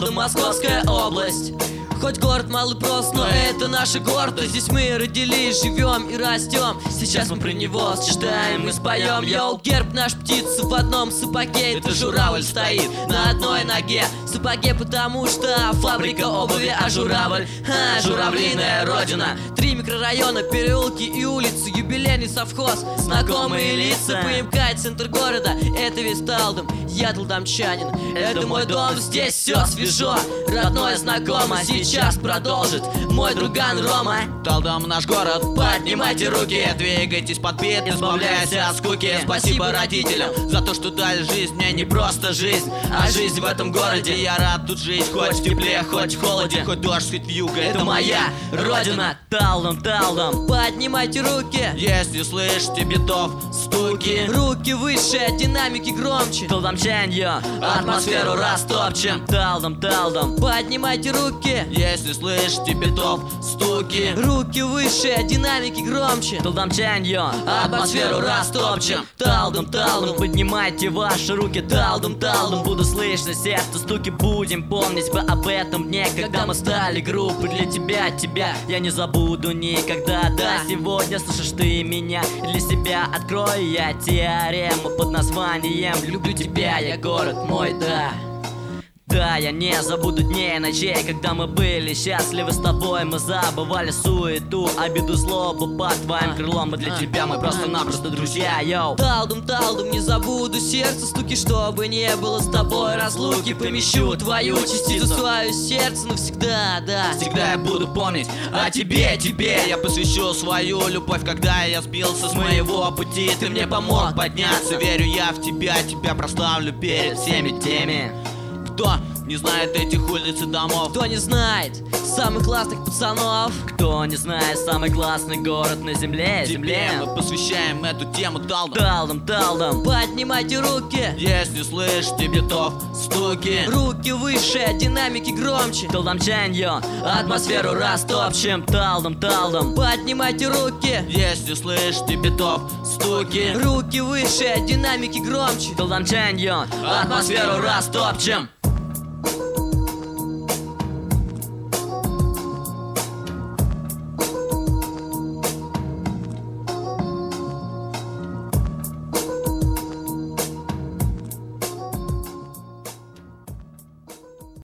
это Московская область. Хоть город малый прост, но это наша гордость. Здесь мы родились, живем и растем. Сейчас мы про него сочетаем и споем. Йоу, герб наш птица в одном сапоге. Это журавль стоит на одной ноге. В сапоге, потому что фабрика обуви, а журавль, журавлиная родина. 3 микрорайона, переулки и улицы, юбилейный совхоз, знакомые лица. ПМК, центр города, это весь Талдом. Я талдомчанин, это мой дом. Здесь все свежо, родное знакомо. Сейчас продолжит мой друган Рома. Талдом наш город, поднимайте руки, двигайтесь под бит, избавляясь от скуки. Спасибо родителям за то, что дали жизнь мне, не просто жизнь, а жизнь в этом городе. Я рад тут жить, хоть в тепле, хоть в холоде, хоть дождь, хоть вьюга. Это моя родина. Талдом, Талдом, поднимайте руки, если слышите битов стуки. руки выше, динамики громче. Талдомчанье, атмосферу растопчем. Талдом, Талдом, поднимайте руки, если слышите битов стуки. руки выше, динамики громче. Талдомчанье, атмосферу растопчем. Талдом, Талдом, поднимайте ваши руки. Талдом, Талдом, буду слышно сердце стуки. Будем помнить бы об этом дне, когда мы стали группой для тебя, тебя я не забуду никогда. Да, сегодня слышишь ты меня, для себя открою я теорему под названием «Люблю тебя, я город мой», да. Да, я не забуду дней и ночей, когда мы были счастливы с тобой. Мы забывали суету, обиду, злобу под твоим крылом. И для тебя мы просто-напросто друзья, йоу. Талдом, Талдом, не забуду сердце стуки, чтобы не было с тобой разлуки. Помещу твою частицу, свое сердце навсегда, да. Всегда я буду помнить о тебе, тебе. Я посвящу свою любовь, когда я сбился с моего пути. Ты мне помог подняться, верю я в тебя. Тебя прославлю перед всеми теми, кто не знает этих улиц и домов. Кто не знает самых классных пацанов. Кто не знает самый классный город на земле. Тебе мы посвящаем эту тему. Талдом, Талдом, Талдом, поднимайте руки, если слышите битов стуки. руки выше, динамики громче. Талдомчанье, атмосферу растопчем. Талдом, Талдом, поднимайте руки, если слышите битов стуки. руки выше, динамики громче. Талдомчанье, атмосферу растопчем.